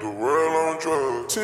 The world on drugs.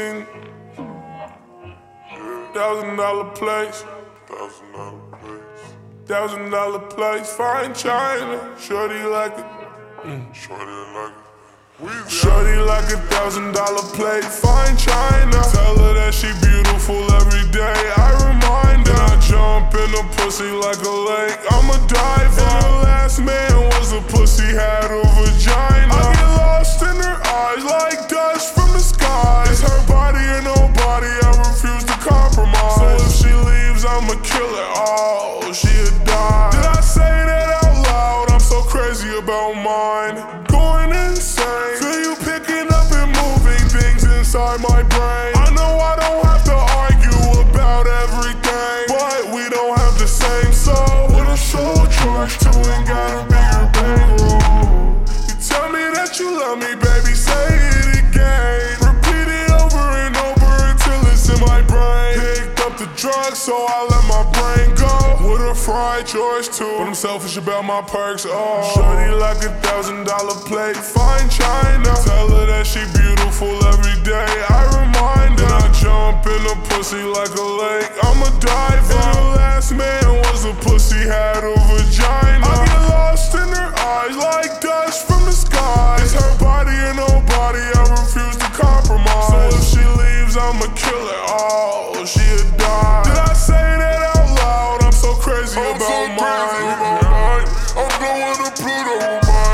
$1,000 place. $1,000 place. $1,000 place. Fine China. Shorty like it. Shorty like it. Shorty like $1,000 plate. Fine China. Tell her that she beautiful every day. I remind her. I jump in the pussy like a lake. I'm a diver. And the last man was a pussy, had a vagina. I get lost in her eyes like dust from the sky. It's her body or nobody, I refuse to compromise. So if she leaves, I'ma kill her. Oh, she'll die. Did I say that out loud? I'm so crazy about mine. Going insane. Feel you picking up and moving things inside my brain. I know I don't have to argue about everything, but we don't have the same soul. With a soul charged to and got a bigger bankroll. You tell me that you love me, baby, say it again. Repeat it over and over until it's in my brain. Picked up the drugs, so I let my brain go. With a fried George too, but I'm selfish about my perks. Oh, shorty like $1,000 plate. Fine China. Tell her that she beautiful every day. I remind her. I jump in the pussy like a lake. I'm a diver. And the last man was a pussy, had a vagina. I get lost in her eyes like dust from the sky. It's her body or nobody, I refuse to compromise. So if she leaves, I'ma kill her. Oh, she'll die. Did I say that out loud? I'm so crazy about mine. I'm going to Pluto with my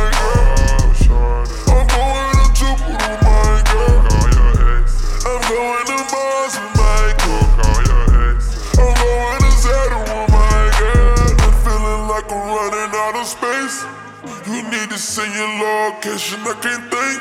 girl. I'm going to Jupiter with my girl. I'm going to Mars with my girl. I'm going to Saturn with my girl. I'm feeling like I'm running out of space. You need to send your location, I can't think.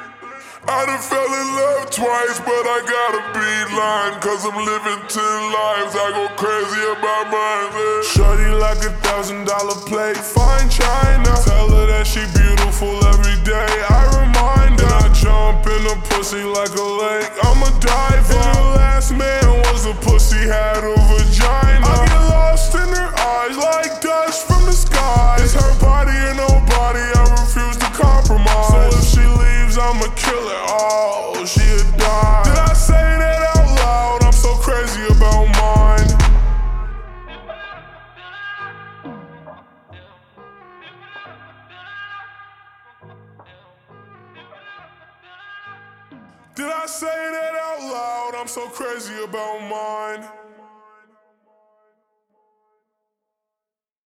I done fell in love twice, but I gotta be lying, cause I'm living 10 lives, I go crazy about mine. Shorty like $1,000 plate. Fine China. Tell her that she beautiful every day. I remind her. I jump in the pussy like a lake. I'm a diver. And the last man was a pussy, had a vagina. I get lost in her eyes like dust from the sky. It's her body or nobody, I refuse to compromise. So if she leaves, I'ma kill her. Oh, she'll die. Did I say that out loud? I'm so crazy about mine. Did I say that out loud? I'm so crazy about mine.